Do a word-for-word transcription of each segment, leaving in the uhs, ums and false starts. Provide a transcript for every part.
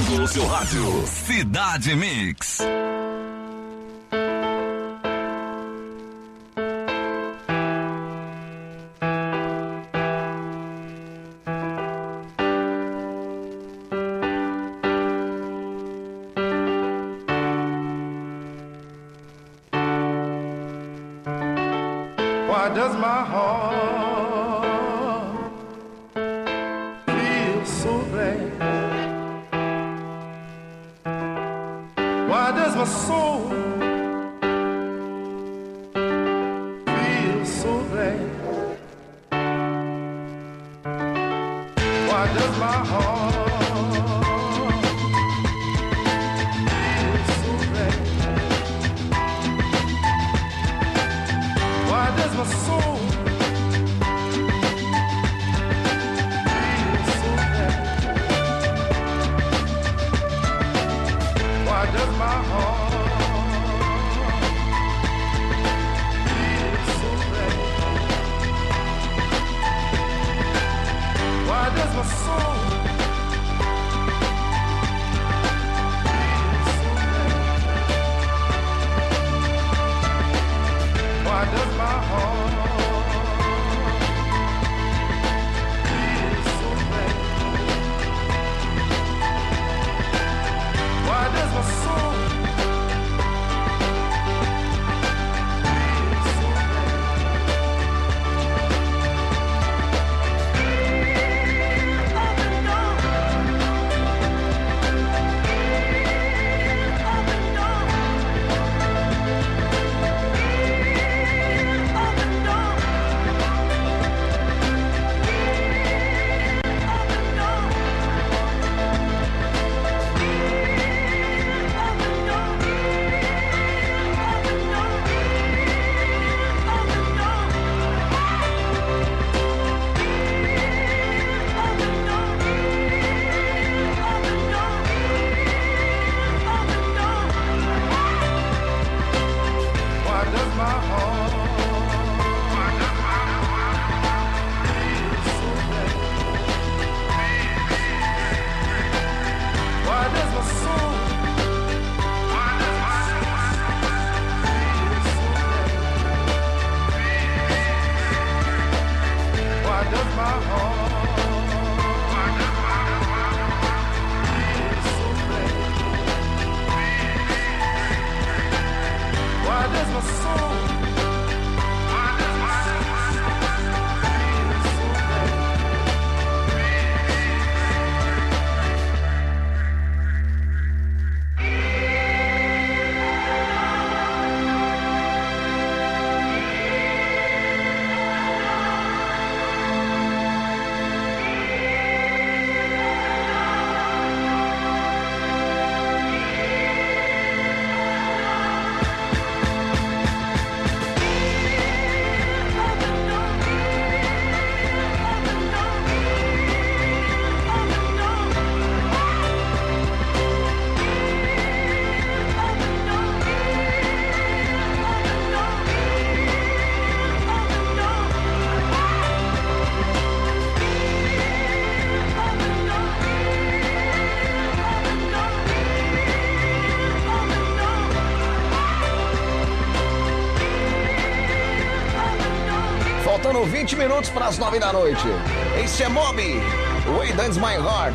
tocando no seu rádio. Cidade Mix. Why does my heart feel so glad? Why does my soul feel so glad? Why does my heart feel so glad? Why does my soul feel so glad? Why does my heart feel so glad? Why does my soul feel so glad? Why does my heart feel so glad? Why does my soul feel so glad? Up and down, up and down, up and down, up and down. Why does my heart feel so glad? Why does my soul feel so glad? Why does my heart feel so glad? Why does my soul Faltando vinte minutos para as nove da noite. Esse é Moby, Way Dance My Heart.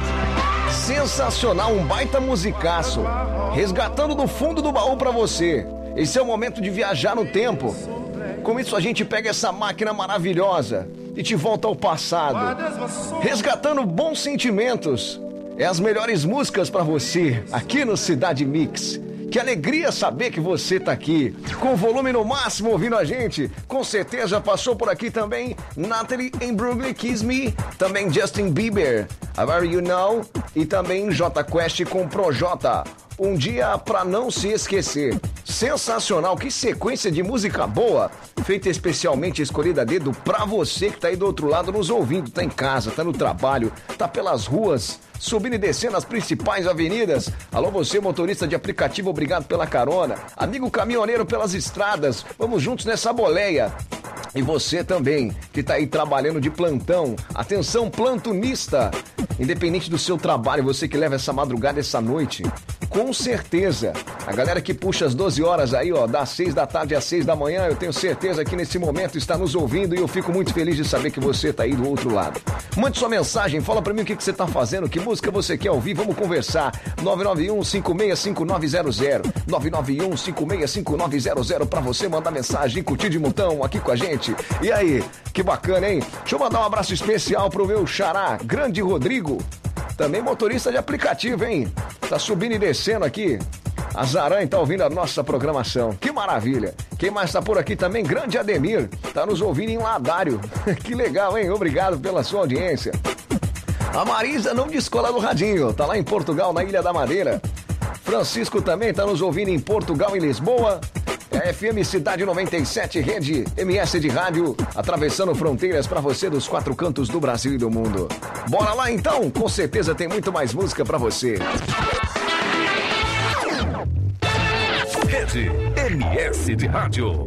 Sensacional, um baita musicaço. Resgatando do fundo do baú para você. Esse é o momento de viajar no tempo. Com isso a gente pega essa máquina maravilhosa e te volta ao passado. Resgatando bons sentimentos. É as melhores músicas para você aqui no Cidade Mix. Que alegria saber que você tá aqui, com o volume no máximo ouvindo a gente. Com certeza passou por aqui também Natalie Imbruglia, Kiss Me, também Justin Bieber, How You Know, e também J Quest com Projota. Um dia pra não se esquecer. Sensacional, que sequência de música boa, feita especialmente, escolhida a dedo pra você que tá aí do outro lado nos ouvindo, tá em casa, tá no trabalho, tá pelas ruas, subindo e descendo as principais avenidas. Alô você, motorista de aplicativo, obrigado pela carona. Amigo caminhoneiro pelas estradas, vamos juntos nessa boleia. E você também, que tá aí trabalhando de plantão, atenção plantonista. Independente do seu trabalho, você que leva essa madrugada, essa noite, com certeza, a galera que puxa as doze horas aí, ó, das seis da tarde às seis da manhã, eu tenho certeza que nesse momento está nos ouvindo e eu fico muito feliz de saber que você tá aí do outro lado. Mande sua mensagem, fala pra mim o que, que você tá fazendo, que música você quer ouvir, vamos conversar. nove nove um, cinco seis cinco nove zero zero, nove nove um, cinco seis cinco nove zero zero pra você mandar mensagem, curtir de montão aqui com a gente. E aí, que bacana, hein? Deixa eu mandar um abraço especial pro meu xará, grande Rodrigo, também motorista de aplicativo, hein? Tá subindo e descendo aqui. A Zaran tá ouvindo a nossa programação. Que maravilha. Quem mais tá por aqui também? Grande Ademir. Tá nos ouvindo em Ladário. Que legal, hein? Obrigado pela sua audiência. A Marisa não descola do radinho. Tá lá em Portugal, na Ilha da Madeira. Francisco também tá nos ouvindo em Portugal e Lisboa. É a F M Cidade noventa e sete, rede M S de rádio, atravessando fronteiras pra você dos quatro cantos do Brasil e do mundo. Bora lá então, com certeza tem muito mais música pra você. Rede M S de rádio.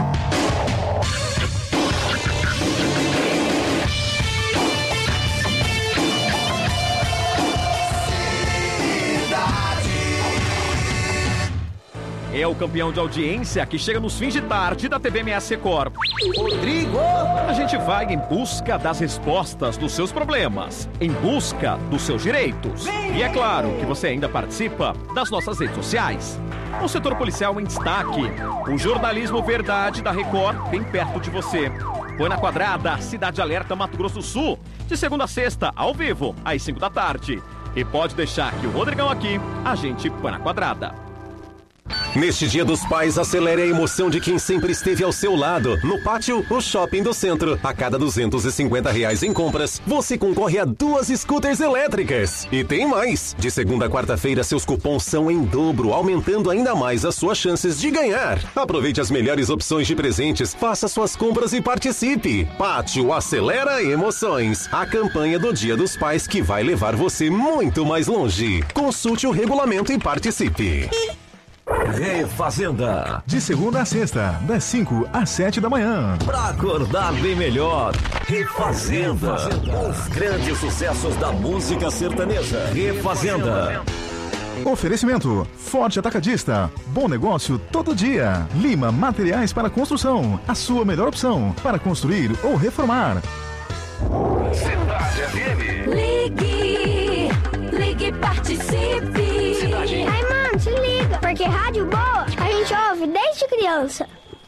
É o campeão de audiência que chega nos fins de tarde da T V M S Record. Rodrigo! A gente vai em busca das respostas dos seus problemas, em busca dos seus direitos. E é claro que você ainda participa das nossas redes sociais. O setor policial em destaque, o jornalismo verdade da Record bem perto de você. Põe na Quadrada, Cidade Alerta, Mato Grosso do Sul, de segunda a sexta, ao vivo, às cinco da tarde. E pode deixar que o Rodrigão aqui, a gente põe na Quadrada. Neste Dia dos Pais, acelere a emoção de quem sempre esteve ao seu lado. No Pátio, o Shopping do Centro. A cada duzentos e cinquenta reais em compras, você concorre a duas scooters elétricas. E tem mais! De segunda a quarta-feira, seus cupons são em dobro, aumentando ainda mais as suas chances de ganhar. Aproveite as melhores opções de presentes, faça suas compras e participe. Pátio acelera emoções. A campanha do Dia dos Pais que vai levar você muito mais longe. Consulte o regulamento e participe. Refazenda. De segunda a sexta, das cinco às sete da manhã. Pra acordar bem melhor. Refazenda. Os grandes sucessos da música sertaneja. Refazenda. Oferecimento: Forte Atacadista. Bom negócio todo dia. Lima Materiais para Construção. A sua melhor opção para construir ou reformar. Cidade F M. Ligue, ligue e participe. Cidade. Ai, mano, se liga, porque rádio boa a gente ouve desde criança.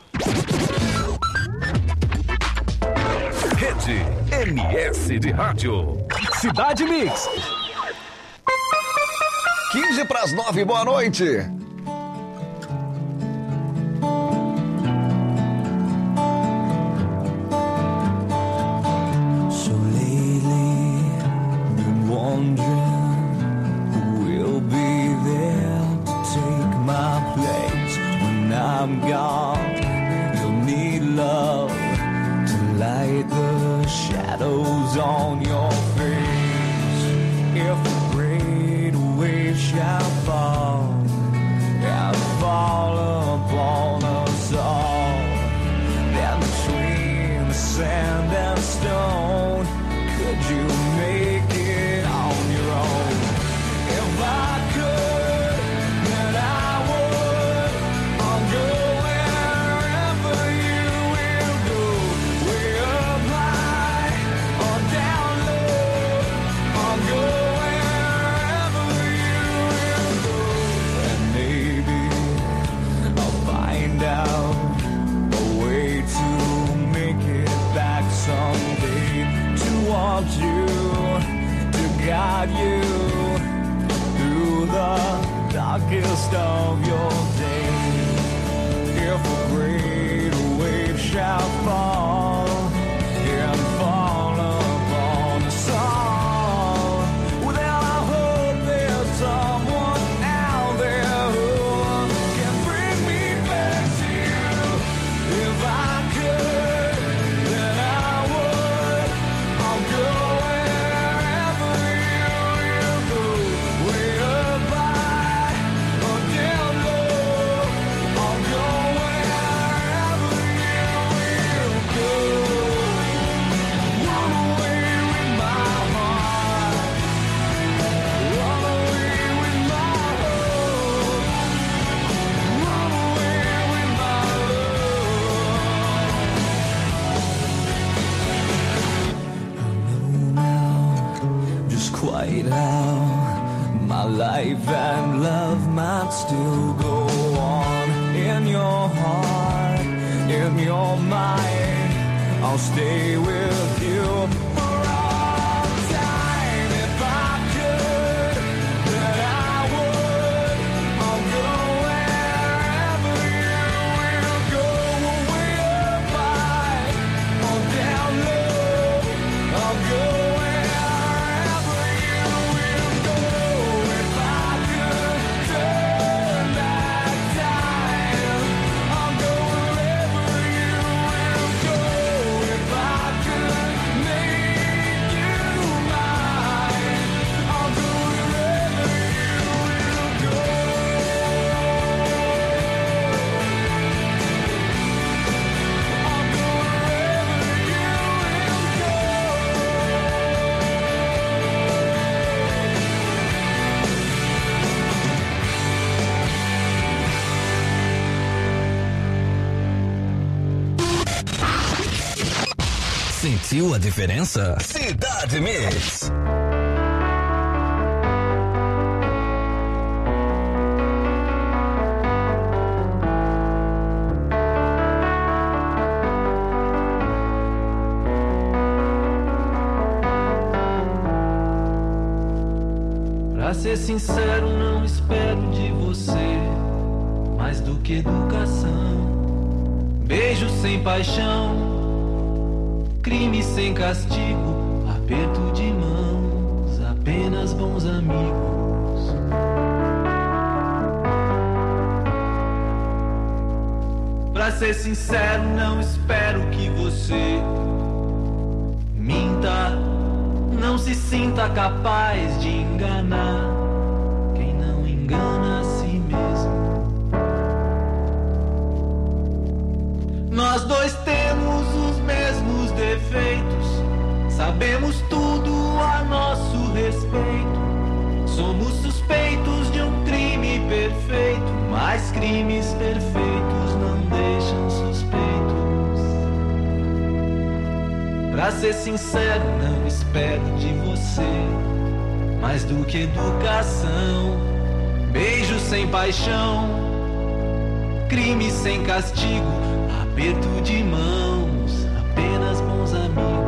Rede M S de rádio. Cidade Mix. quinze para as nove, boa noite. So lately, been wondering who will be there to take my place when I'm gone. You'll need love to light the shadows on your face. If a great wave shall fall, and fall upon us all, then between the sand and stone, could you make it on your own? If I could, then I would. I'll go wherever you will go, way up high or down low. I'll go wherever you will go, and maybe life and love might still go on. In your heart, in your mind, I'll stay with you for all time. If I could, then I would. I'll go wherever you will go. Way up high or down low, I'll go wherever you will go. If I could turn back time, I'll go wherever you will go. If I could make you mine, I'll go wherever you will go. I'll go wherever you will go. Sentiu a diferença? Cidade Mix. Pra ser sincero, não espero de você mais do que educação. Beijo sem paixão, crime sem castigo, aperto de mãos, apenas bons amigos. Pra ser sincero, não espero que você minta, não se sinta capaz de enganar quem não engana a si mesmo. Nós dois temos os mesmos defeitos, sabemos tudo a nosso respeito. Somos suspeitos de um crime perfeito, mas crimes perfeitos não deixam suspeitos. Pra ser sincero, não espero de você mais do que educação. Beijo sem paixão, crime sem castigo, aperto de mãos, apenas bons amigos.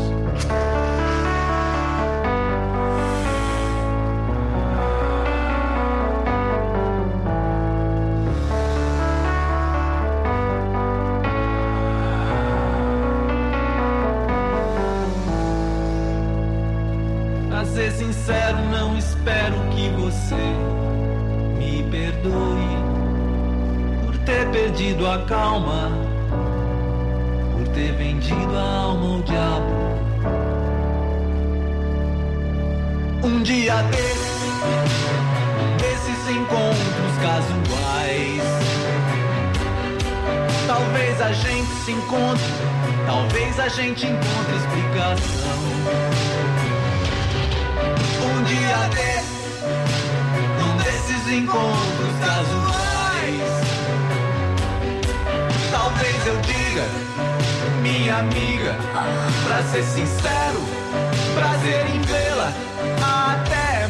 Pra ser sincero, não espero que você me perdoe por ter perdido a calma, por ter vendido a alma ao diabo. Um dia desses, desses encontros casuais, talvez a gente se encontre, talvez a gente encontre explicação. Um dia desses, um desses encontros casuais, talvez eu diga, minha amiga, pra ser sincero, prazer em vê-la, até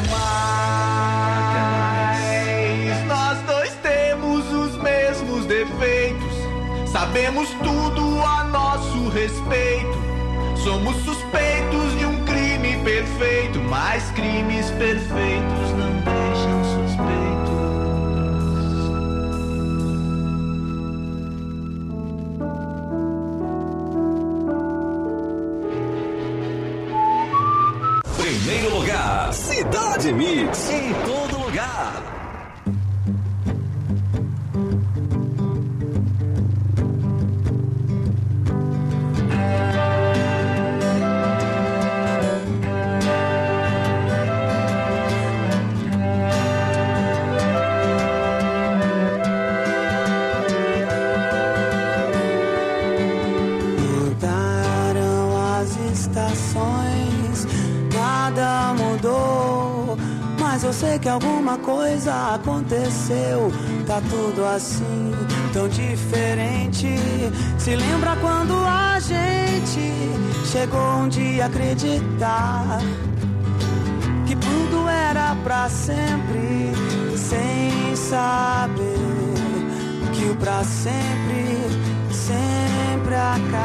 mais. Nós dois temos os mesmos defeitos, sabemos tudo a nosso respeito. Somos suspeitos de um crime perfeito, mas crimes perfeitos não deixam suspeitos. Primeiro lugar, Cidade Mix, em todo lugar. Eu sei que alguma coisa aconteceu, tá tudo assim, tão diferente. Se lembra quando a gente chegou um dia a acreditar que tudo era pra sempre, sem saber que o pra sempre sempre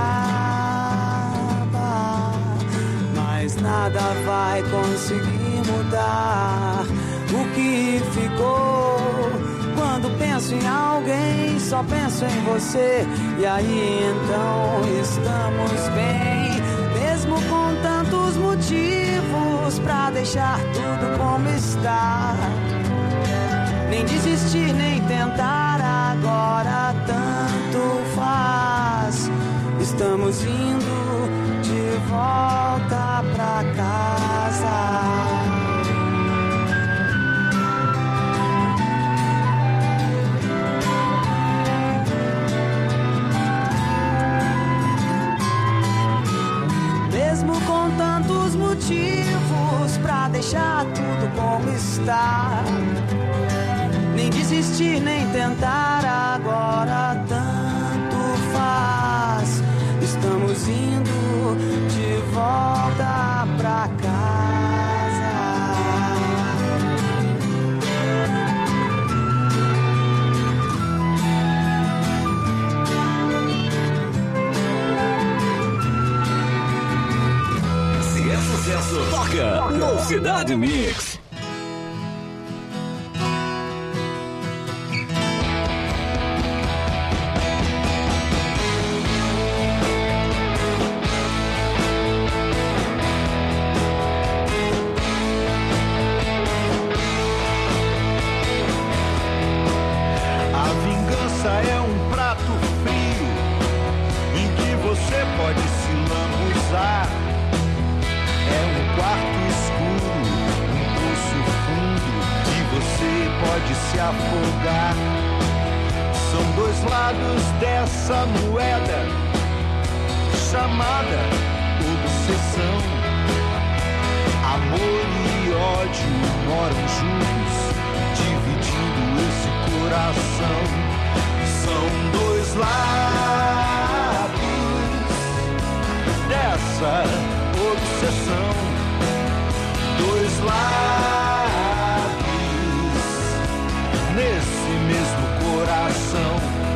acaba. Mas nada vai conseguir mudar o que ficou. Quando penso em alguém, só penso em você. E aí então estamos bem, mesmo com tantos motivos pra deixar tudo como está. Nem desistir, nem tentar, agora tanto faz. Estamos indo de volta pra casa. Mesmo com tantos motivos pra deixar tudo como está. Nem desistir, nem tentar, agora tanto faz. Estamos indo de volta pra casa. Se é sucesso, toca no Cidade Mix. Afogar. São dois lados dessa moeda chamada obsessão. Amor e ódio moram juntos, dividindo esse coração. São dois lados dessa obsessão. Dois lados nesse mesmo coração.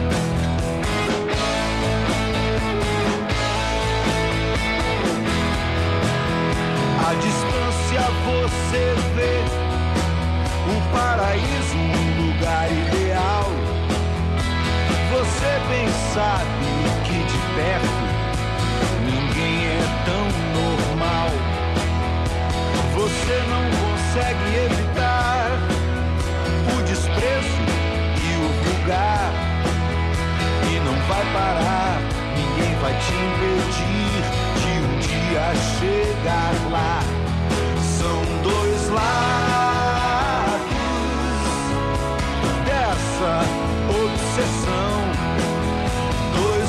À distância você vê um paraíso, um lugar ideal. Você bem sabe que de perto ninguém é tão normal. Você não consegue evitar o desprezo e o vulgar, e não vai parar, ninguém vai te impedir de um dia chegar lá. São dois lados dessa obsessão, dois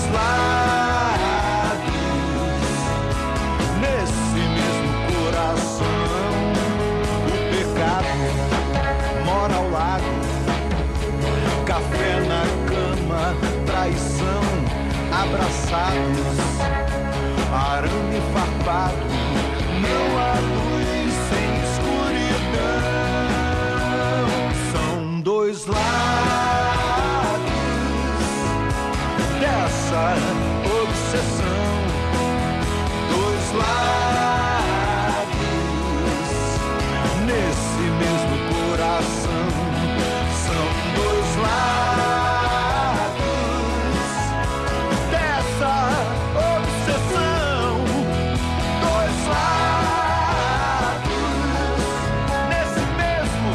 lados nesse mesmo coração. O pecado mora ao lado, café na cama, traição, abraçados, arame farpado, não há luz sem escuridão. São dois lados dessa obsessão, dois lados nesse mesmo coração. São dois lados dessa obsessão, dois lados nesse mesmo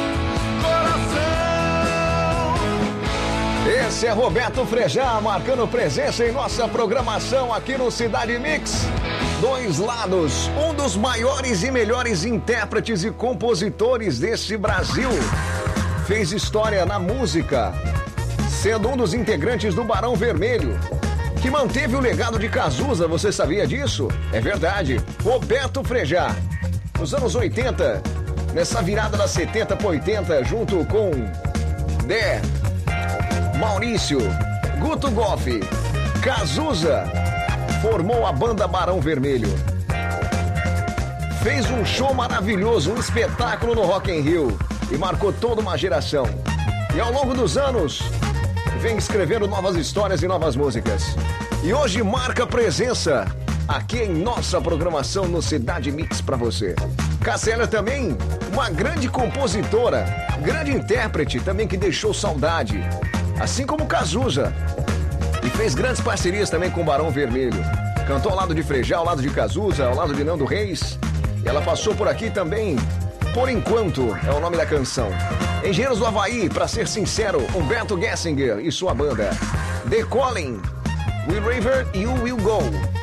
coração. Esse é Roberto Frejá, marcando presença em nossa programação aqui no Cidade Mix. Dois lados, um dos maiores e melhores intérpretes e compositores desse Brasil. Fez história na música, sendo um dos integrantes do Barão Vermelho, que manteve o legado de Cazuza. Você sabia disso? É verdade. Roberto Frejá, nos anos oitenta, nessa virada das setenta para oitenta, junto com Dé, Maurício, Guto Goff, Cazuza, formou a banda Barão Vermelho. fez um show maravilhoso, um espetáculo no Rock in Rio e marcou toda uma geração. E ao longo dos anos, vem escrevendo novas histórias e novas músicas. E hoje marca presença aqui em nossa programação no Cidade Mix pra você. Cássia também, uma grande compositora, grande intérprete também que deixou saudade, assim como Cazuza. E fez grandes parcerias também com o Barão Vermelho. Cantou ao lado de Frejá, ao lado de Cazuza, ao lado de Nando Reis. E ela passou por aqui também, Por Enquanto, é o nome da canção. Engenheiros do Havaí, pra ser sincero, Humberto Gessinger e sua banda. The Calling, We River e You Will Go.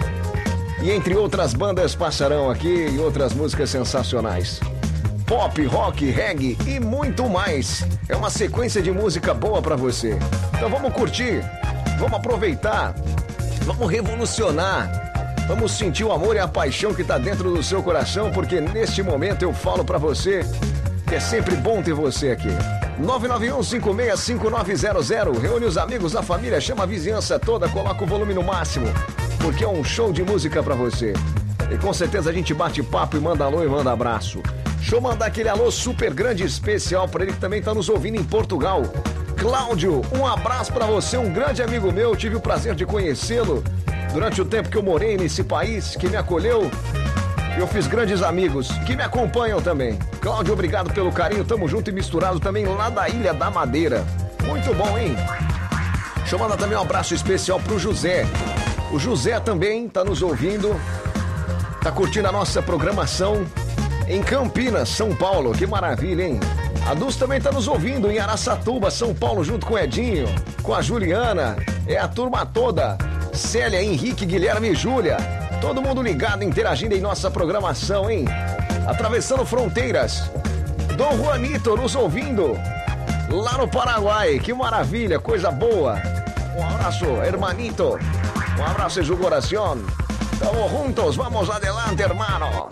E entre outras bandas passarão aqui e outras músicas sensacionais. Pop, rock, reggae e muito mais. É uma sequência de música boa pra você. Então vamos curtir, vamos aproveitar, vamos revolucionar. Vamos sentir o amor e a paixão que tá dentro do seu coração, porque neste momento eu falo pra você que é sempre bom ter você aqui. nove nove um, cinco seis cinco nove zero zero. Reúne os amigos da família, chama a vizinhança toda, coloca o volume no máximo, porque é um show de música pra você. E com certeza a gente bate papo e manda alô e manda abraço. Deixa eu mandar aquele alô super grande e especial pra ele que também tá nos ouvindo em Portugal. Cláudio, um abraço pra você, um grande amigo meu, tive o prazer de conhecê-lo durante o tempo que eu morei nesse país, que me acolheu. Eu fiz grandes amigos que me acompanham também. Cláudio, obrigado pelo carinho, tamo junto e misturado também lá da Ilha da Madeira. Muito bom, hein? Deixa eu mandar também um abraço especial pro José. O José também tá nos ouvindo, tá curtindo a nossa programação em Campinas, São Paulo. Que maravilha, hein? A Dulce também tá nos ouvindo em Araçatuba, São Paulo, junto com o Edinho, com a Juliana. É a turma toda. Célia, Henrique, Guilherme e Júlia. Todo mundo ligado, interagindo em nossa programação, hein? Atravessando fronteiras. Dom Juanito nos ouvindo lá no Paraguai. Que maravilha, coisa boa. Um abraço, hermanito. Um abraço em su coração. Estamos juntos, vamos adelante, hermano.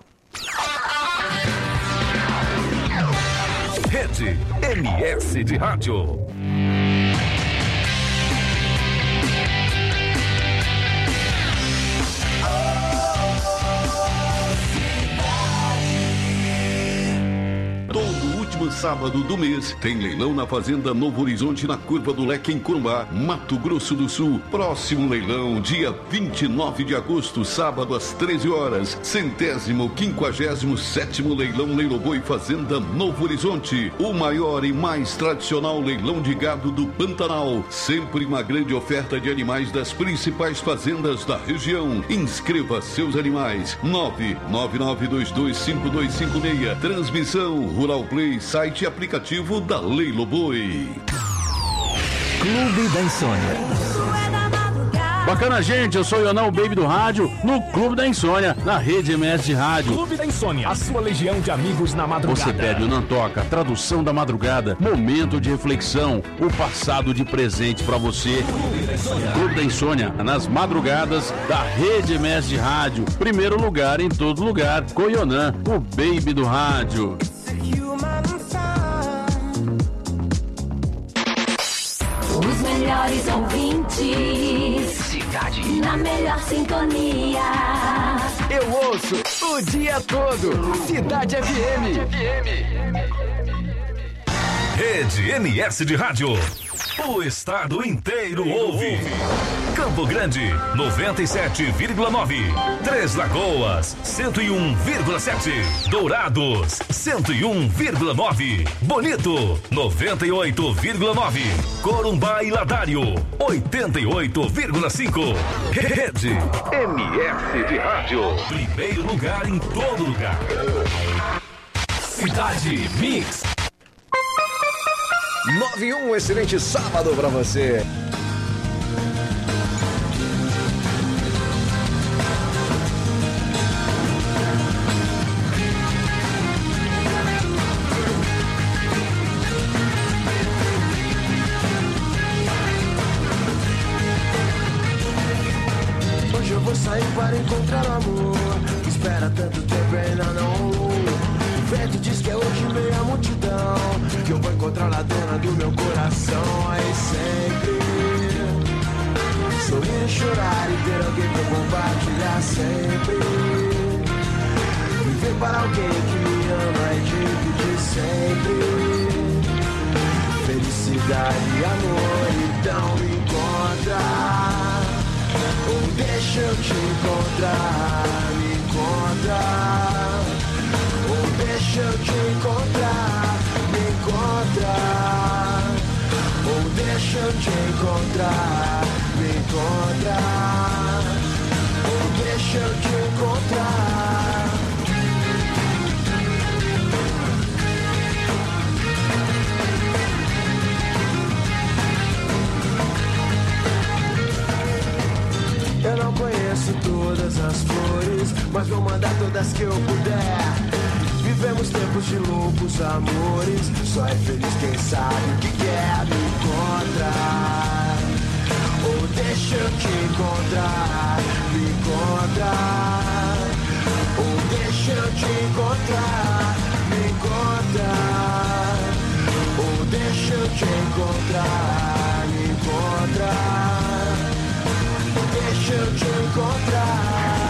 Rede M S de Rádio. Todo último sábado do mês tem leilão na Fazenda Novo Horizonte, na Curva do Leque, em Corumbá, Mato Grosso do Sul. Próximo leilão, dia vinte e nove de agosto, sábado às treze horas. Centésimo, quinquagésimo sétimo leilão Leiloboi Fazenda Novo Horizonte. O maior e mais tradicional leilão de gado do Pantanal. Sempre uma grande oferta de animais das principais fazendas da região. Inscreva seus animais. nove nove nove dois dois cinco dois cinco seis. Transmissão Rural Play, site e aplicativo da Leiloboi. Clube da Insônia. Bacana, gente, eu sou o Ionão, o Baby do Rádio, no Clube da Insônia, na Rede M S de Rádio. Clube da Insônia, a sua legião de amigos na madrugada. Você pede o Não Toca, tradução da madrugada, momento de reflexão, o passado de presente pra você. Clube da Insônia, Clube da Insônia, nas madrugadas da Rede M S de Rádio. Primeiro lugar em todo lugar, com o Ionan, o Baby do Rádio. Os melhores ouvintes. Cidade. Na melhor sintonia. Eu ouço o dia todo. Cidade F M. Rede M S de Rádio. O estado inteiro ouve. Campo Grande, noventa e sete vírgula nove. Três Lagoas, cento e um vírgula sete. Dourados, cento e um vírgula nove. Bonito, noventa e oito vírgula nove. Corumbá e Ladário, oitenta e oito vírgula cinco. Rede M S de Rádio. Primeiro lugar em todo lugar. Cidade Mix. nove e um, excelente sábado pra você. Hoje eu vou sair para encontrar o amor que espera tanto tempo e ainda não rolou. O vento diz que é hoje meio a multidão, que eu vou encontrar a dona do meu coração. Aí sempre sorrir e chorar e ter alguém pra compartilhar sempre. viver para alguém que me ama e divide sempre felicidade e amor. Então me encontra, ou deixa eu te encontrar. Me encontra, ou deixa eu te encontrar. Me encontra, ou deixa eu te encontrar. Me encontra, ou deixa eu te encontrar. Eu não conheço todas as flores, mas vou mandar todas que eu puder. Vivemos tempos de loucos amores, só é feliz quem sabe o que quer. Me encontrar, ou deixa eu te encontrar. Me encontrar, ou deixa eu te encontrar. Me encontrar, ou deixa eu te encontrar. Me encontrar, deixa eu te encontrar.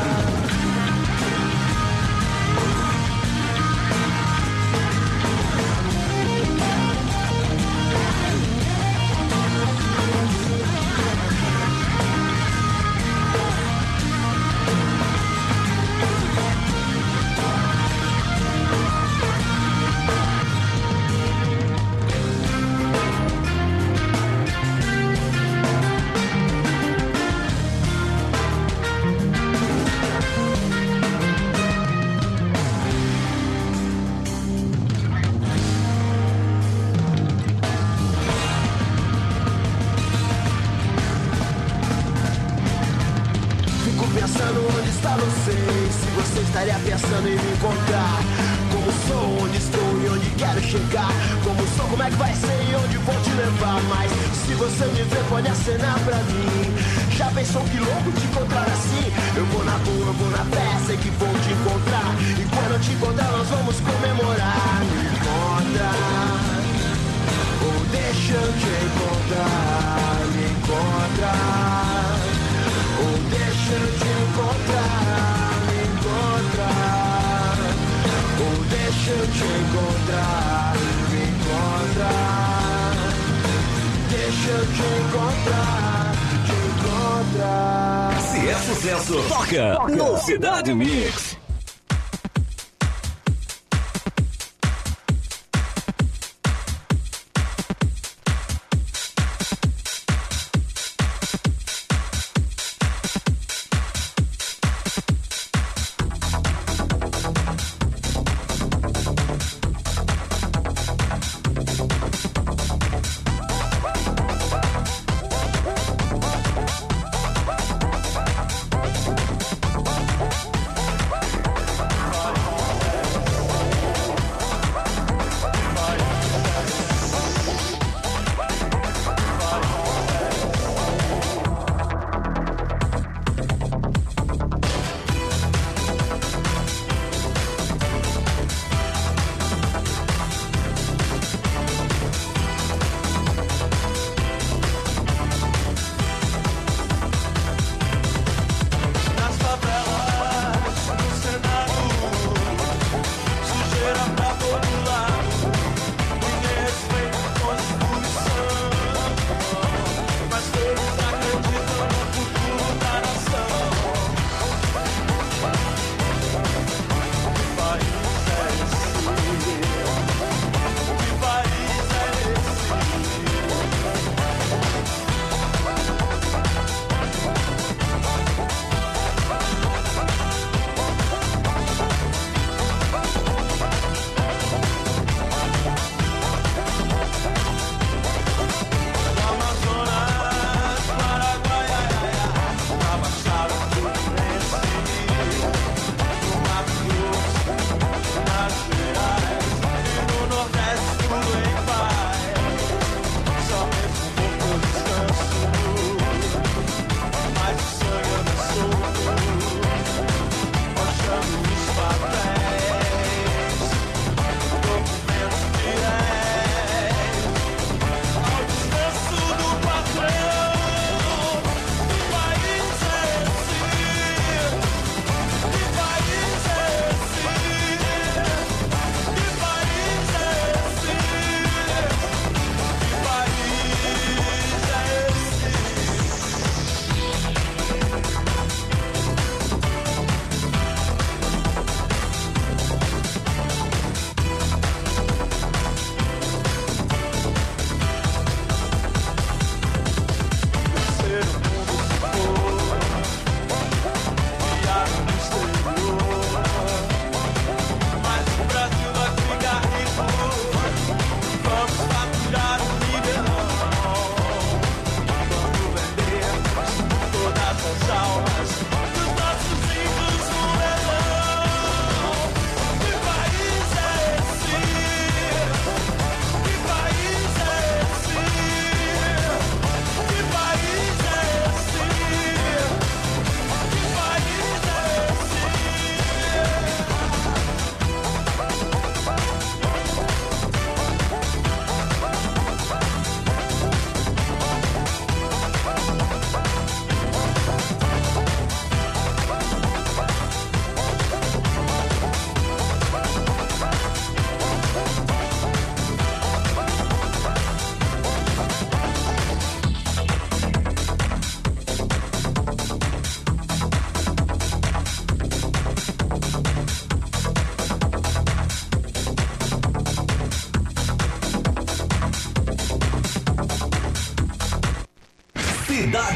Estaria pensando em me encontrar. Como sou, onde estou e onde quero chegar. Como sou, como é que vai ser e onde vou te levar. Mas se você me ver, pode acenar pra mim. Já pensou que louco te encontrar assim? Eu vou na rua, eu vou na fé, sei que vou te encontrar. E quando eu te encontrar, nós vamos comemorar. Me encontra, ou deixa eu te encontrar. Me encontra, ou deixa eu te encontrar. Ou deixa eu te encontrar. Me encontrar, deixa eu te encontrar. Te encontrar. Se é sucesso, toca, toca. No Cidade Mix.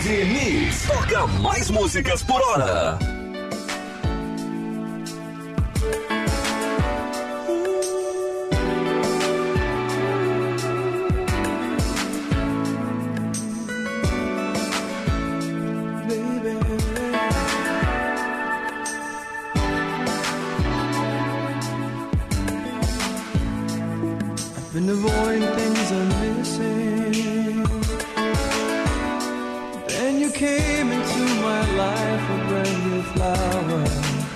Cidade Mix. Toca mais músicas por hora. Been avoiding things I'm missing. Then you came into my life, a brand new flower.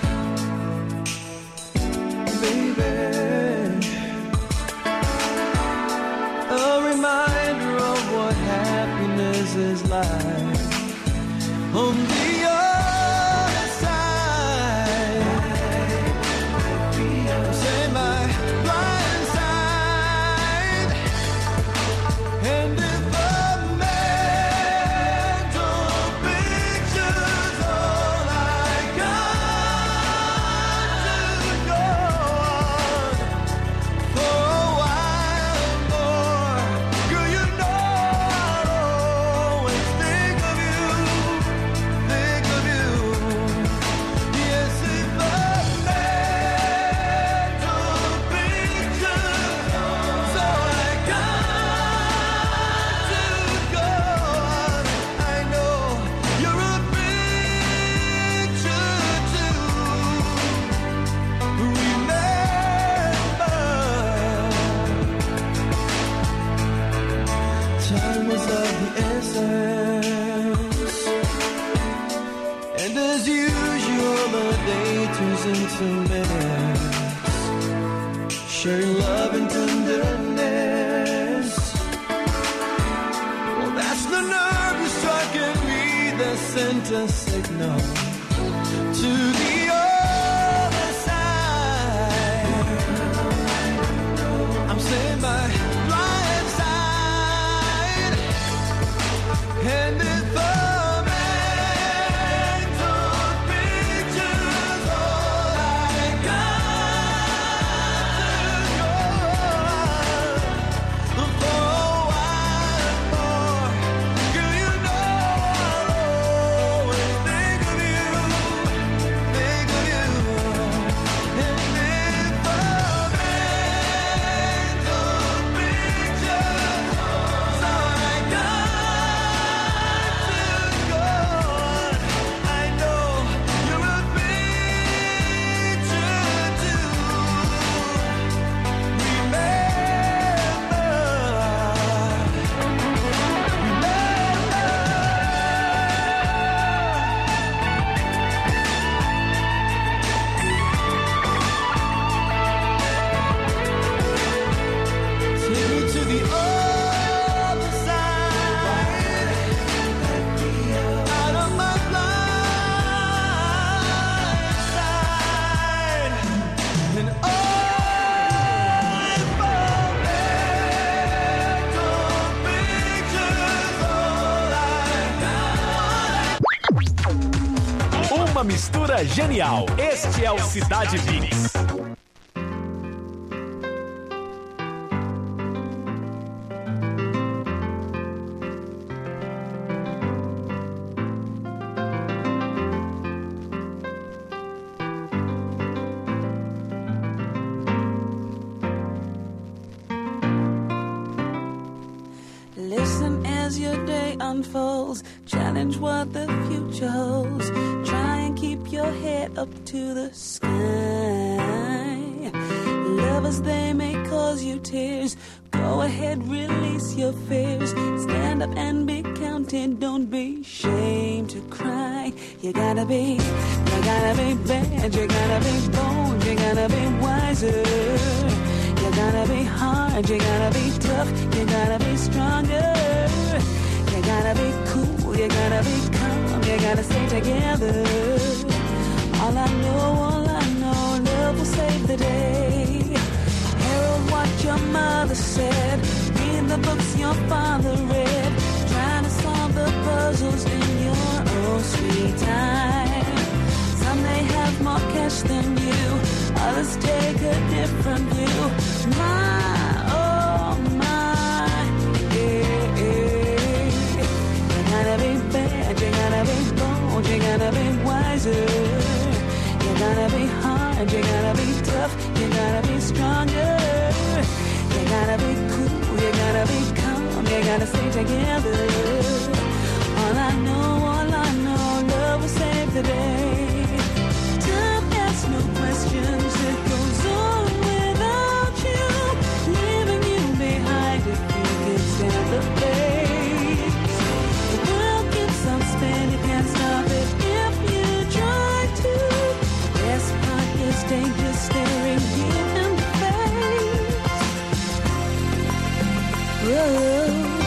Baby, a reminder of what happiness is like. On the other side, say my blind side. And if the mental picture's all I got to go on for a while more, girl, you know I'll always think of you, think of you. Yes, if the mental picture's all I got to go on, I know you're a picture too. Remember, time was of the essence, and as usual the day turns into minutes, sharing love and tenderness. Well, that's the nerve you struck at me that sent a signal to the other side. I'm saying my blind side. And if the mental picture's all I got to go on for a while more, girl, you know I'll always think of you, think of you. And if the mental picture's all I got to go on, I know you're a picture too. Take me to the other side, out of my blind side. And oh, if a mental picture's all I got. Uma mistura genial. Este é o Cidade Mix. Listen as your day unfolds. Challenge what the future holds. Try and keep your head up to the sky. Lovers, they may cause you tears. Go ahead, release your fears. Stand up and be counted. Don't be ashamed to cry. You gotta be, you gotta be bad. You gotta be bold. You gotta be wiser. You gotta be hard, you gotta be tough, you gotta be stronger. You gotta be cool, you gotta be calm, you gotta stay together. All I know, all I know, love will save the day. Herald what your mother said, read the books your father read. Trying to solve the puzzles in your own sweet time. Some may have more cash than you, others take a different view. My, oh my, yeah, yeah. You gotta be bad. gotta stay together. All I know, all I know, love will save the day. Time asks no questions, it goes on without you, leaving you behind if you can stand the pace. The world keeps on spinning, can't stop it if you try to. Best part is danger staring you in the face. Whoa.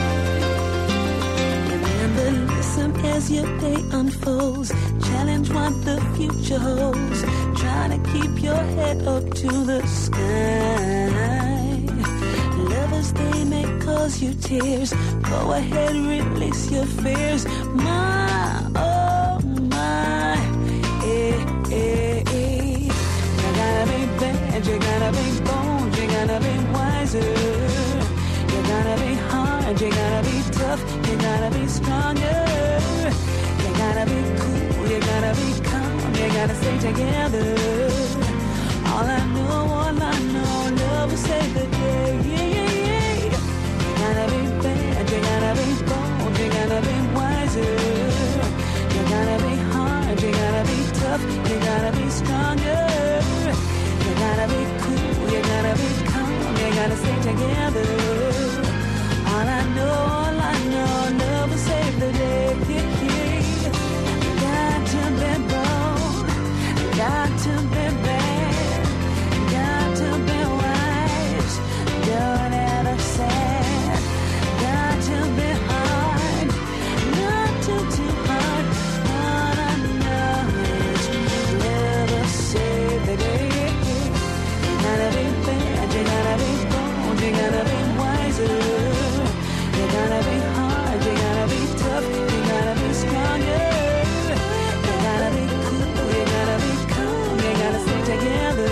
Remember, listen as your day unfolds. Challenge what the future holds. Try to keep your head up to the sky. Lovers, they may cause you tears. Go ahead, release your fears. My, oh my, eh, eh, eh. You gotta be bad, you gotta be bold, you gotta be wiser. You gotta be hard, you gotta be tough, you gotta be stronger. You gotta be cool, you gotta be calm, you gotta stay together. All I know, all I know, love will save the day. Yeah, yeah, yeah. You gotta be bad, you gotta be bold, you gotta be wiser. You gotta be hard, you gotta be tough, you gotta be stronger. You gotta be cool, you gotta be calm, you gotta stay together. All I know, all I know, love will save the day. Yeah, yeah. Got to be bold, got to be bad, got to be wise, don't ever sad. Got to be hard, not too, too hard. All I know is love will save the day. You gotta be bad, you gotta be bold, you gotta be wiser. You gotta be hard, you gotta be tough, you gotta be stronger. You gotta be cool, you gotta be calm, you gotta stay together.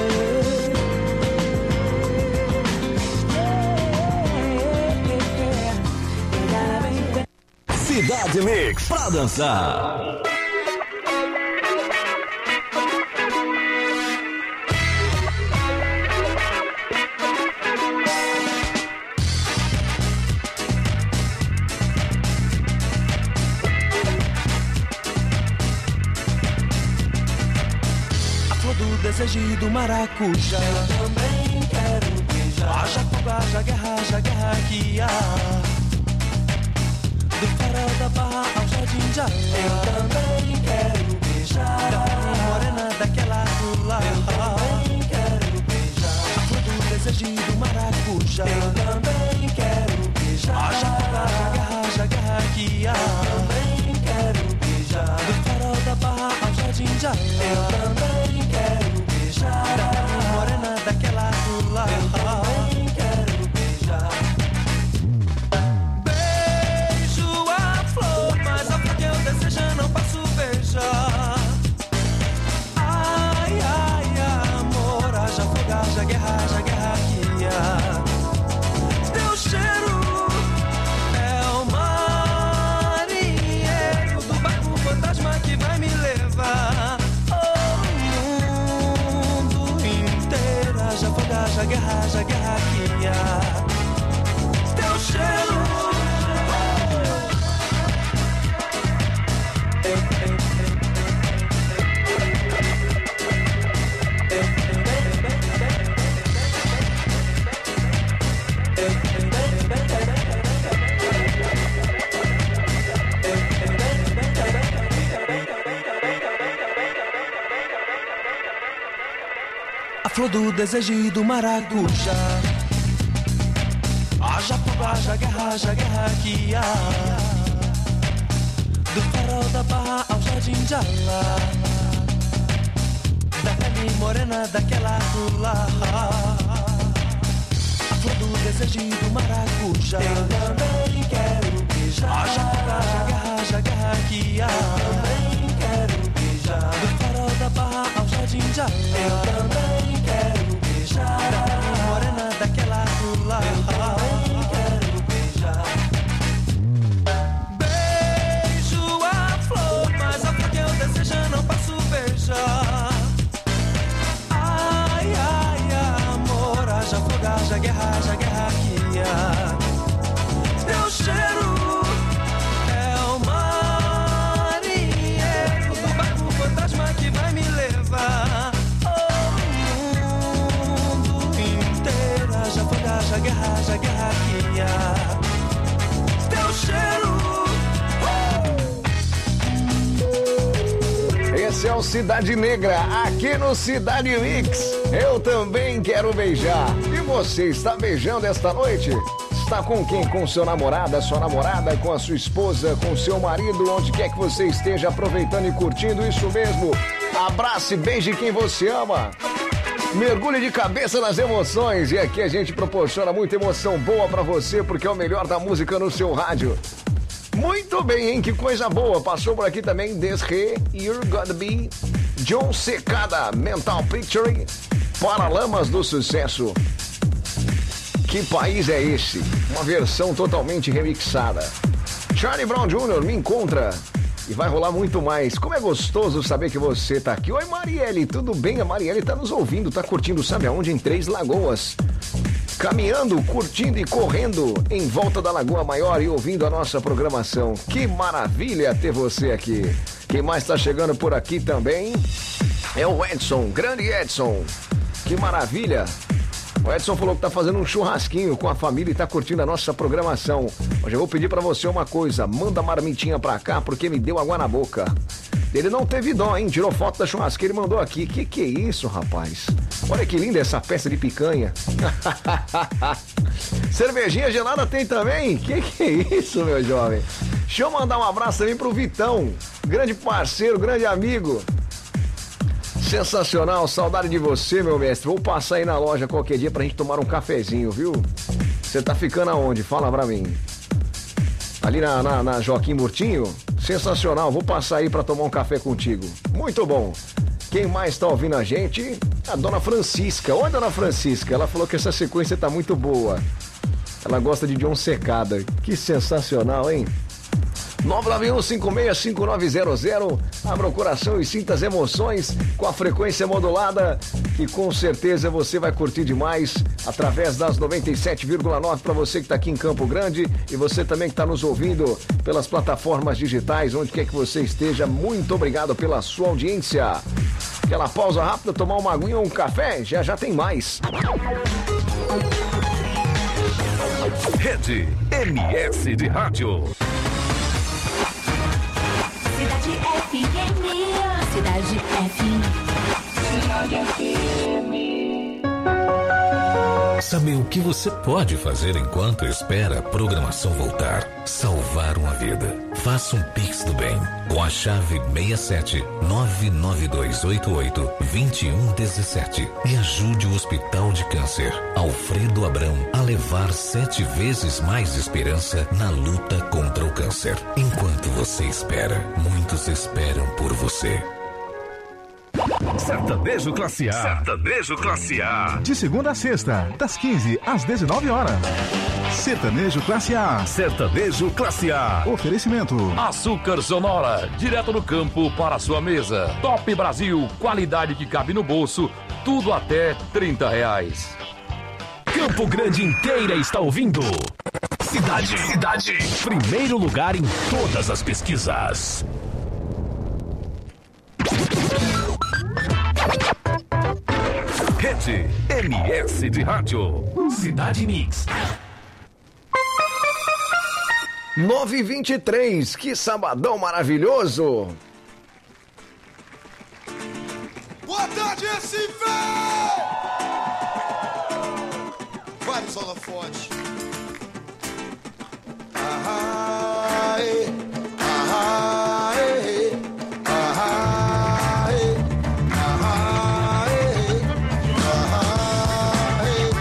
Cidade Mix pra dançar. Desejo do maracujá. Eu também quero beijar. Haja fogo, haja guerra, haja guerra que há. Do farol da barra ao jardim já. Eu também quero beijar. Da morena daquela rua. Eu também quero beijar. A flor do desejo do maracujá. Eu também quero beijar. Haja fogo, haja guerra, haja guerra que há. Eu também quero beijar. Do farol da barra ao jardim já. Eu também quero beijar. Morena daquela rua. Eu também quero beijar. Beijo a flor, mas a flor que eu desejo não posso beijar. Ai, ai, amor, haja fogo, haja guerra, haja guerra que há. Teu cheiro é o marinheiro do barco fantasma que vai me levar. Haja guerra, haja guerra que há. Teu cheiro a flor do desejo e do maracujá. Haja fogo, haja guerra, haja guerra que há. Do farol da barra ao jardim de Alá. Da pele morena daquela rua. A flor do desejo e do maracujá. Eu também quero beijar. Haja fogo, haja guerra, haja guerra que há. Eu também quero beijar. Do farol da barra ao jardim de Alá. Eu também quero beijar. Da pele morena daquela rua. Eu também quero beijar. Beijo a flor, mas a flor que eu desejo não posso beijar. Ai, ai, amor, haja fogo, haja guerra, haja guerra que há. Teu cheiro Esse é o Cidade Negra, aqui no Cidade Mix. Eu também quero beijar. E você está beijando esta noite? Está com quem? Com seu namorado, sua namorada, com a sua esposa, com seu marido, onde quer que você esteja aproveitando e curtindo isso mesmo. Abrace e beije quem você ama. Mergulhe de cabeça nas emoções. E aqui a gente proporciona muita emoção boa pra você, porque é o melhor da música no seu rádio. Muito bem, hein? Que coisa boa. Passou por aqui também Desre, You're Gonna Be, John Secada, Mental Picture, Paralamas do Sucesso. Que país é esse? Uma versão totalmente remixada. Charlie Brown Júnior Me Encontra. E vai rolar muito mais. Como é gostoso saber que você tá aqui. Oi, Marielle, tudo bem? A Marielle tá nos ouvindo, tá curtindo, sabe aonde? Em Três Lagoas. Caminhando, curtindo e correndo em volta da Lagoa Maior e ouvindo a nossa programação. Que maravilha ter você aqui. Quem mais tá chegando por aqui também é o Edson, grande Edson. Que maravilha. O Edson falou que tá fazendo um churrasquinho com a família e tá curtindo a nossa programação. Hoje eu vou pedir pra você uma coisa, manda a marmitinha pra cá porque me deu água na boca. Ele não teve dó, hein? Tirou foto da churrasqueira e mandou aqui. Que que é isso, rapaz? Olha que linda essa peça de picanha. Cervejinha gelada tem também? Que que é isso, meu jovem? Deixa eu mandar um abraço também pro Vitão, grande parceiro, grande amigo. Sensacional, saudade de você, meu mestre. Vou passar aí na loja qualquer dia pra gente tomar um cafezinho, viu? Você tá ficando aonde? Fala pra mim. Ali na, na, na Joaquim Murtinho? Sensacional, vou passar aí pra tomar um café contigo. Muito bom. Quem mais tá ouvindo a gente? A dona Francisca. Oi, dona Francisca. Ela falou que essa sequência tá muito boa. Ela gosta de John Secada. Que sensacional, hein? nove nove um cinco seis cinco nove zero zero. Abra o coração e sinta as emoções com a frequência modulada, que com certeza você vai curtir demais através das noventa e sete vírgula nove para você que está aqui em Campo Grande e você também que está nos ouvindo pelas plataformas digitais, onde quer que você esteja. Muito obrigado pela sua audiência. Aquela pausa rápida, tomar uma aguinha ou um café, já já tem mais. Rede M S de Rádio. Cidade F M. Cidade F M. Cidade F M. Sabe o que você pode fazer enquanto espera a programação voltar? Salvar uma vida. Faça um Pix do bem com a chave seis sete nove nove dois oito oito dois um um sete e ajude o Hospital de Câncer Alfredo Abrão a levar sete vezes mais esperança na luta contra o câncer. Enquanto você espera, muitos esperam por você. Sertanejo Classe A. Sertanejo Classe A. De segunda a sexta, das quinze às dezenove horas. Sertanejo Classe A. Sertanejo Classe A. Oferecimento. Açúcar Sonora, direto do campo para a sua mesa. Top Brasil, qualidade que cabe no bolso, tudo até trinta reais. Campo Grande inteira está ouvindo. Cidade, cidade. Primeiro lugar em todas as pesquisas. Rede M S de Rádio. Cidade Mix. nove e vinte e três, que sabadão maravilhoso. Boa tarde, Recife! Vários holofotes. Ah, eh, ah, eh, ah, eh, ah, eh, ah, eh,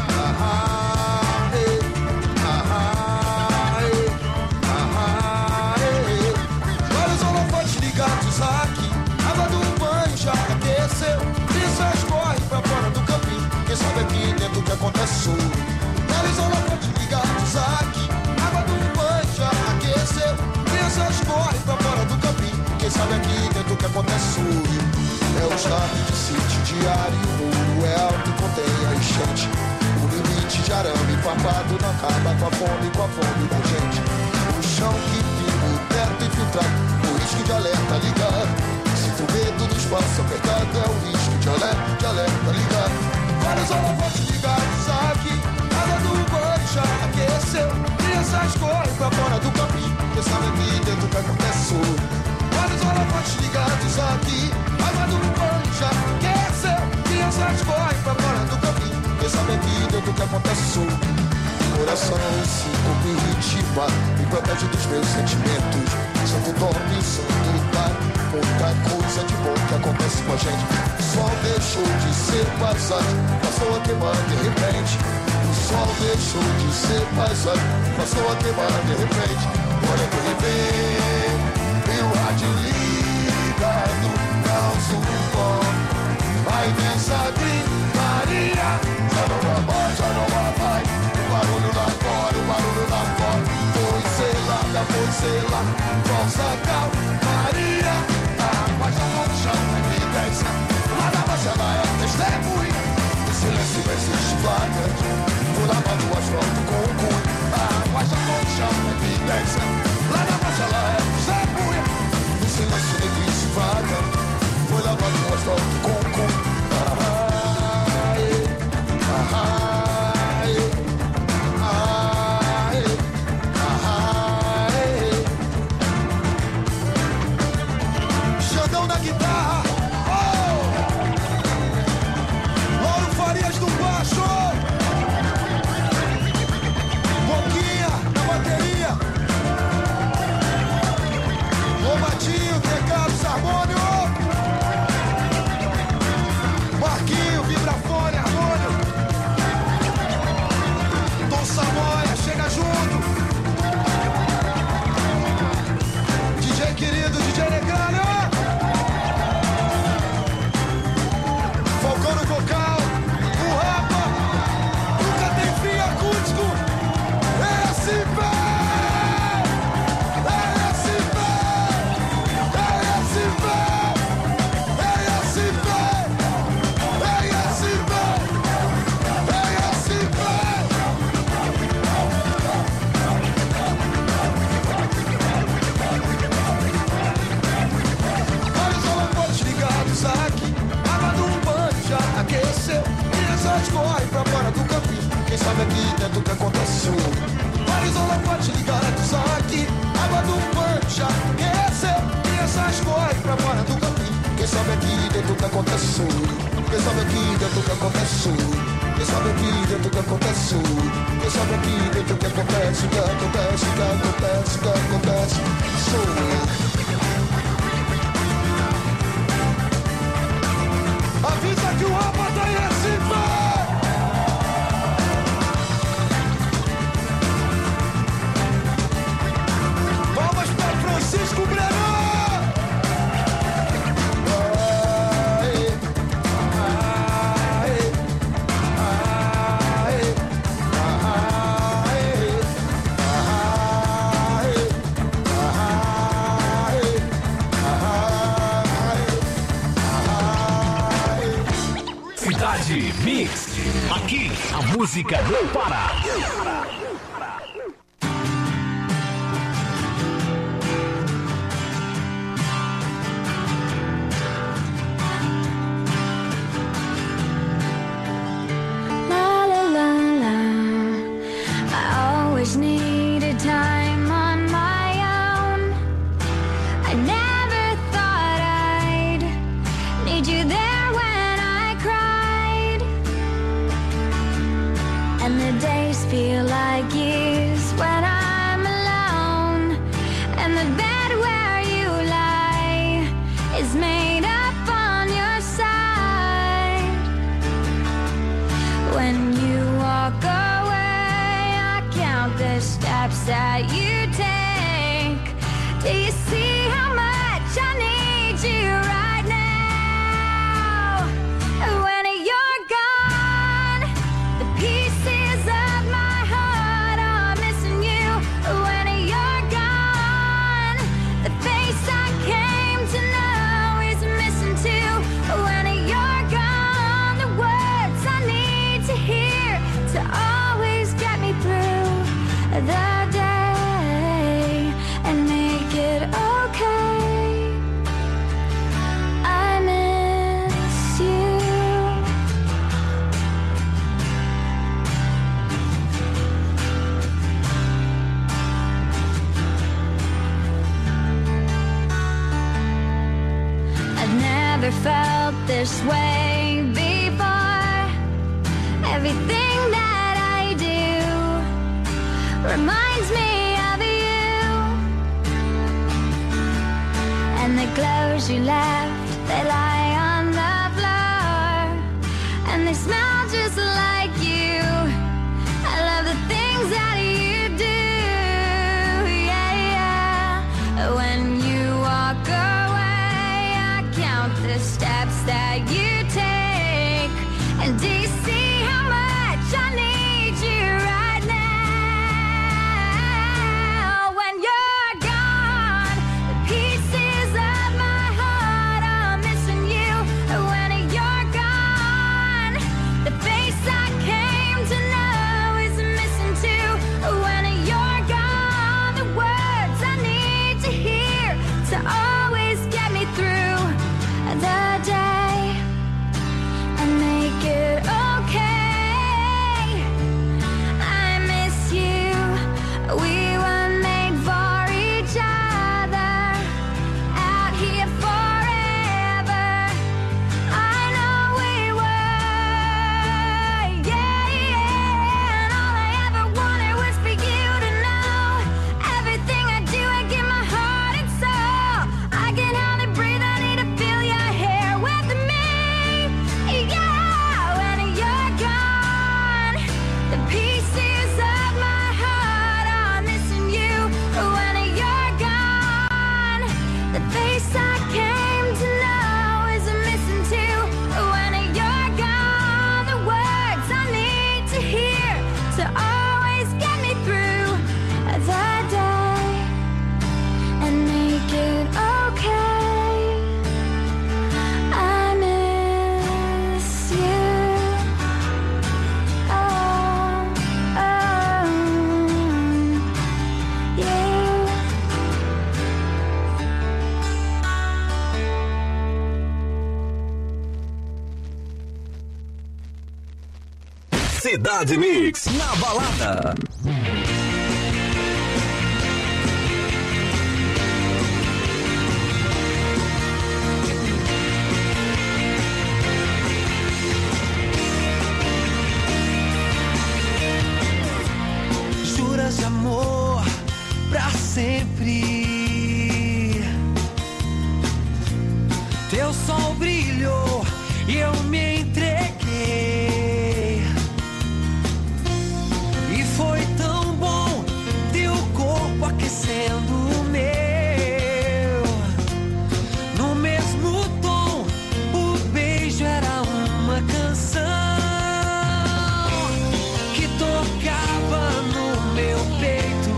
ah, eh, ah, eh. Vários holofotes ligados aqui. Água do banho já aqueceu. Brisas correm pra fora do campinho. Quem sabe aqui dentro o que aconteceu. Vários holofotes ligados aqui. Água do banho já aqueceu. Brisas correm pra fora do campinho. Quem sabe aqui dentro o que aconteceu. É o estado de sítio diário. O muro é alto e contém a enchente. O limite de arame papado não acaba com a fome, com a fome da gente. O chão que pinga, o teto infiltrado. O risco de alerta ligado. Sinto medo do espaço apertado. É o risco de alerta, de alerta ligado. Vários holofotes ligados aqui. Água do banho já aqueceu. Crianças correm pra fora do campinho. Quem sabe aqui dentro o que aconteceu. Vários holofotes ligados aqui. dentro do que acontece sou. Coração se me ritma, me protege dos meus sentimentos. Santo dorme, santo vai, muita coisa de bom que acontece com a gente. O sol deixou de ser paisagem, passou a queimar de repente. O sol deixou de ser paisagem, passou a queimar de repente. Olha que ele vem, meu rádio ligado, causa um pó. Vai nessa gritaria, já não vai mais, já não vai mais. O barulho lá fora, o barulho lá fora. Foi selada, foi selada, falsa calmaria. A paixão não chama evidência, lá na baixa ela é testemunha. O silêncio existe flagrante, por lava do asfalto com o cunho. A paixão não chama evidência, lá na baixa ela é testemunha. O silêncio existe flagrante, foi lavado no asfalto com o cunho. Xandão na guitarra, oh! Lauro Farias do baixo, Boquinha na bateria, Lobatinho, teclados, harmônio, Marquinho, vibrafone, harmônio, Tom Samoia, chega junto, D J querido, D J Negrano, Falcão no vocal, o Rapa, nunca tem fim acústico, é assim, véi, é assim, véi, é assim, véi, é assim, véi, é assim, véi, é assim, véi. Vários holofotes ligados aqui, água do banho já aqueceu. Crianças correm pra fora do campinho, quem sabe aqui dentro o que aconteceu. Vários holofotes ligados aqui, água do banho já aqueceu. Crianças correm pra fora do campinho, quem sabe aqui dentro o que aconteceu. Quem sabe aqui dentro o que aconteceu. Quem sabe aqui dentro o que aconteceu. Quem sabe aqui dentro o que acontece, o que acontece, o que acontece, o que acontece. Sou eu. Avisa que o Rapa tá em Recife! Palmas pra Francisco Breno! Aê, aê, aê, Cidade Mix. Aqui a música não para. La la la la. I always needed time on my own. I never thought I'd need you there when I cried. And the days feel like years when I'm alone. And the bed where you lie is made up on your side. When you walk away, I count the steps that you take. Do you see how much I need you right now? When you're gone, the pieces of my heart are missing you. When you're gone, the face I came to know is missing too. When you're gone, the words I need to hear to always get me through the day and make it okay. I miss you. I've never felt this way before. Everything that reminds me of you. And the clothes you left, they lie on the floor, and they smell just like you. I love the things that you do, yeah, yeah. When you walk away, I count the steps that you take. And do you see how much I need you right now? When you're gone, the pieces of my heart are missing you. When you're gone, the face I came to know is missing too. When you're gone, the words I need to hear to always get me through the day and make it okay. I miss you. We were made for each other, out here forever. I know we were, yeah, yeah. And all I ever wanted was for you to know. Everything I do, I give my heart and soul. I can hardly breathe, I need to feel your hair with me, yeah. When you're gone, the pieces of my heart are missing you. When you're gone, the face I came to know is missing too. When you're gone, the words I need to hear to always get me through the day and make it okay. I miss you. Oh, oh, yeah. Cidade Mix, na balada. Juras de amor pra sempre. Teu sol brilhou e eu me entreguei. E foi tão bom teu corpo aquecendo o meu. No mesmo tom, o beijo era uma canção que tocava no meu peito,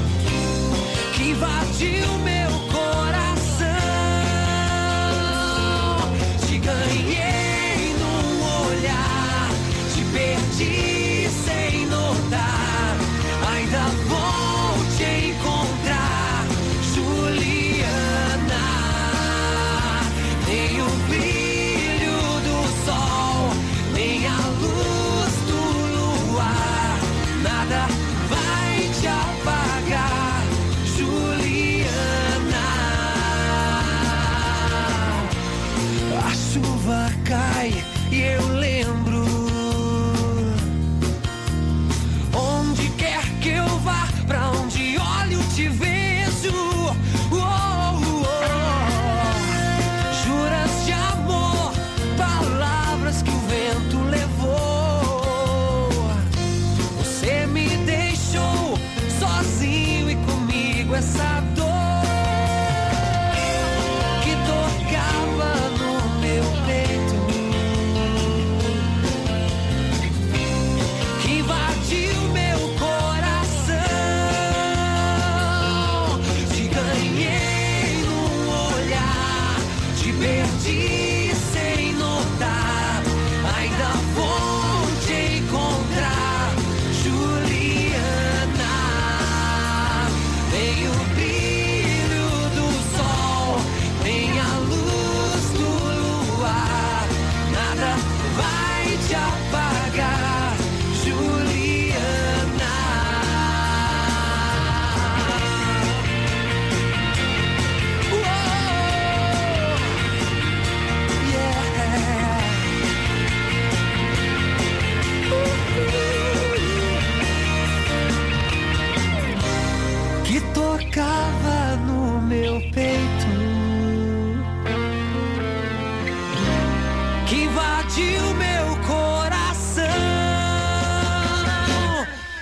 que invadiu meu coração.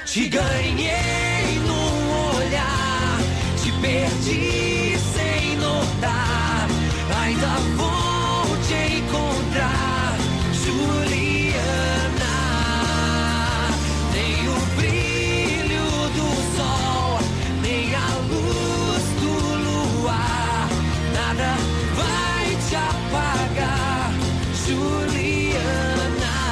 Te ganhei num olhar, te perdi sem notar. Ainda vou te encontrar, Juliana. Nem o brilho do sol, nem a luz do luar, nada vai te apagar, Juliana.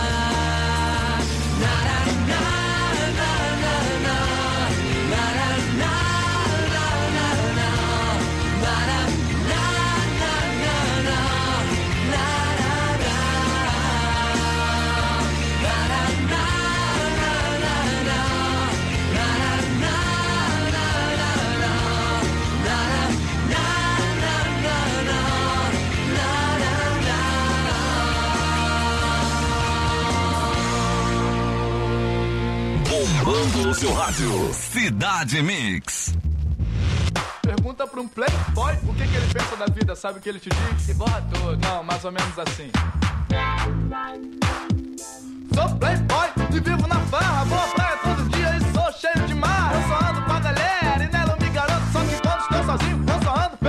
Bombando o seu rádio. Cidade Mix. Pergunta pra um playboy o que, que ele pensa da vida, sabe o que ele te diz? Se borra todo. Não, mais ou menos assim. Sou playboy e vivo na farra, vou à praia todo dia e sou cheio de marra. Eu só ando